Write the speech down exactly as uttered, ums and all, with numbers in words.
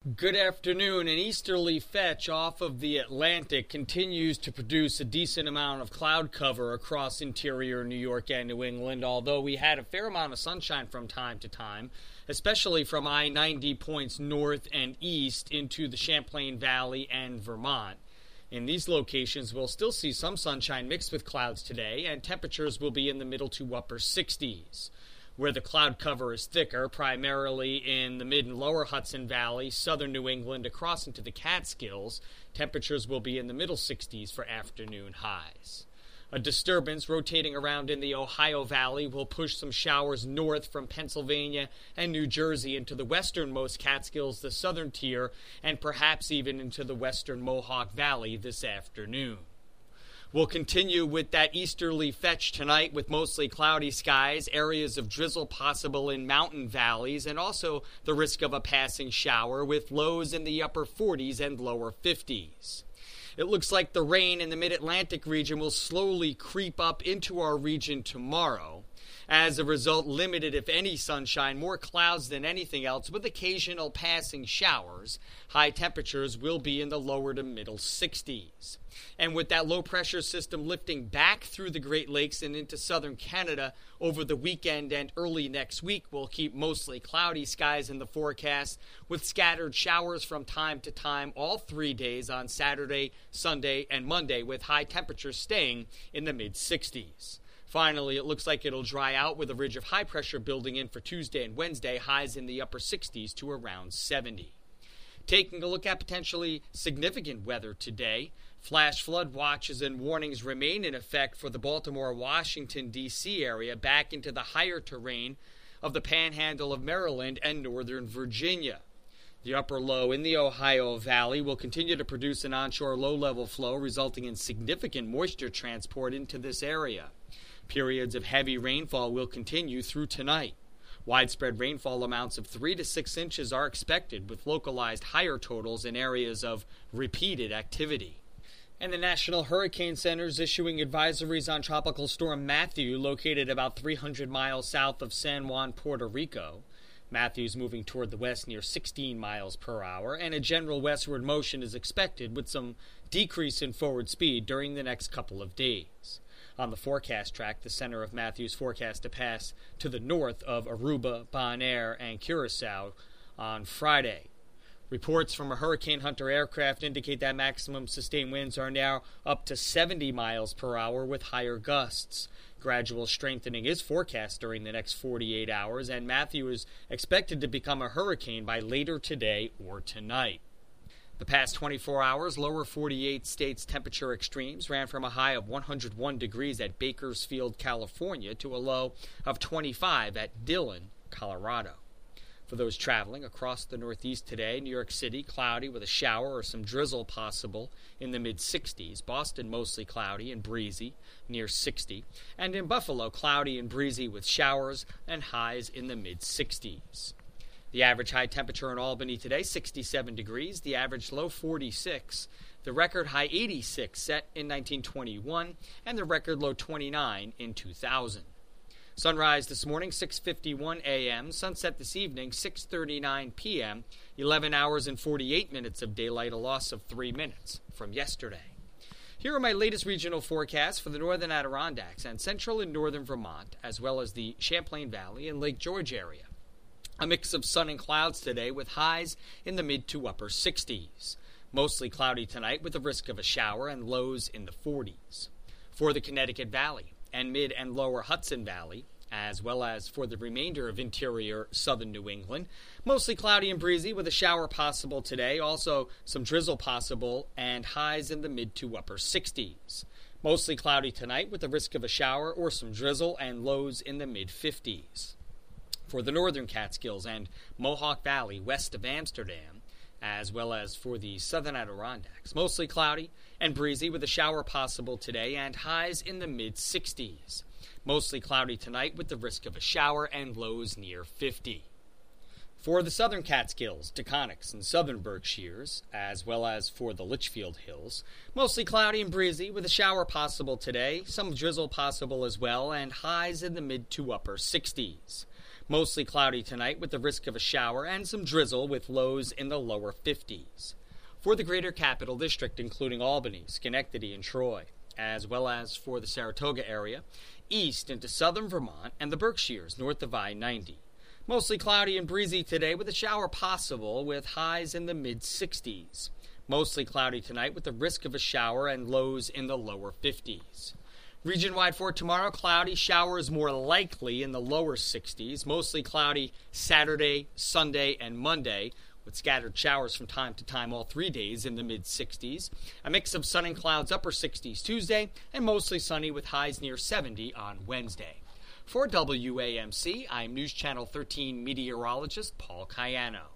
Good afternoon. An easterly fetch off of the Atlantic continues to produce a decent amount of cloud cover across interior New York and New England, although we had a fair amount of sunshine from time to time, especially from I ninety points north and east into the Champlain Valley and Vermont. In these locations, we'll still see some sunshine mixed with clouds today, and temperatures will be in the middle to upper sixties. Where the cloud cover is thicker, primarily in the mid and lower Hudson Valley, southern New England, across into the Catskills, temperatures will be in the middle sixties for afternoon highs. A disturbance rotating around in the Ohio Valley will push some showers north from Pennsylvania and New Jersey into the westernmost Catskills, the southern tier, and perhaps even into the western Mohawk Valley this afternoon. We'll continue with that easterly fetch tonight with mostly cloudy skies, areas of drizzle possible in mountain valleys, and also the risk of a passing shower with lows in the upper forties and lower fifties. It looks like the rain in the mid-Atlantic region will slowly creep up into our region tomorrow. As a result, limited, if any, sunshine, more clouds than anything else, with occasional passing showers. High temperatures will be in the lower to middle sixties. And with that low-pressure system lifting back through the Great Lakes and into southern Canada over the weekend and early next week, we'll keep mostly cloudy skies in the forecast, with scattered showers from time to time all three days on Saturday, Sunday, and Monday, with high temperatures staying in the mid-sixties. Finally, it looks like it'll dry out with a ridge of high pressure building in for Tuesday and Wednesday, highs in the upper sixties to around seventy. Taking a look at potentially significant weather today, flash flood watches and warnings remain in effect for the Baltimore, Washington, D C area back into the higher terrain of the panhandle of Maryland and northern Virginia. The upper low in the Ohio Valley will continue to produce an onshore low-level flow, resulting in significant moisture transport into this area. Periods of heavy rainfall will continue through tonight. Widespread rainfall amounts of three to six inches are expected, with localized higher totals in areas of repeated activity. And the National Hurricane Center is issuing advisories on Tropical Storm Matthew, located about three hundred miles south of San Juan, Puerto Rico. Matthew's moving toward the west near sixteen miles per hour, and a general westward motion is expected with some decrease in forward speed during the next couple of days. On the forecast track, the center of Matthew's forecast to pass to the north of Aruba, Bonaire, and Curacao on Friday. Reports from a Hurricane Hunter aircraft indicate that maximum sustained winds are now up to seventy miles per hour with higher gusts. Gradual strengthening is forecast during the next forty-eight hours, and Matthew is expected to become a hurricane by later today or tonight. The past twenty-four hours, lower forty-eight states' temperature extremes ran from a high of one hundred one degrees at Bakersfield, California, to a low of twenty-five at Dillon, Colorado. For those traveling across the Northeast today, New York City, cloudy with a shower or some drizzle possible in the mid-sixties. Boston, mostly cloudy and breezy, near sixty. And in Buffalo, cloudy and breezy with showers and highs in the mid-sixties. The average high temperature in Albany today, sixty-seven degrees. The average low, forty-six. The record high, eighty-six, set in nineteen twenty-one. And the record low, twenty-nine, in two thousand. Sunrise this morning, six fifty-one a.m. Sunset this evening, six thirty-nine p.m. eleven hours and forty-eight minutes of daylight, a loss of three minutes from yesterday. Here are my latest regional forecasts for the northern Adirondacks and central and northern Vermont, as well as the Champlain Valley and Lake George area. A mix of sun and clouds today with highs in the mid to upper sixties. Mostly cloudy tonight with the risk of a shower and lows in the forties. For the Connecticut Valley and mid and lower Hudson Valley, as well as for the remainder of interior southern New England, mostly cloudy and breezy with a shower possible today. Also some drizzle possible and highs in the mid to upper sixties. Mostly cloudy tonight with the risk of a shower or some drizzle and lows in the mid fifties. For the northern Catskills and Mohawk Valley west of Amsterdam, as well as for the southern Adirondacks, mostly cloudy and breezy with a shower possible today and highs in the mid-sixties. Mostly cloudy tonight with the risk of a shower and lows near fifty. For the southern Catskills, Taconics, and southern Berkshires, as well as for the Litchfield Hills, mostly cloudy and breezy with a shower possible today, some drizzle possible as well, and highs in the mid to upper sixties. Mostly cloudy tonight with the risk of a shower and some drizzle with lows in the lower fifties. For the greater capital district, including Albany, Schenectady, and Troy, as well as for the Saratoga area, east into southern Vermont and the Berkshires north of I ninety. Mostly cloudy and breezy today with a shower possible with highs in the mid sixties. Mostly cloudy tonight with the risk of a shower and lows in the lower fifties. Region-wide for tomorrow, cloudy, showers more likely in the lower sixties. Mostly cloudy Saturday, Sunday, and Monday, with scattered showers from time to time all three days in the mid sixties. A mix of sun and clouds upper sixties Tuesday, and mostly sunny with highs near seventy on Wednesday. For W A M C, I'm News Channel thirteen meteorologist Paul Cayano.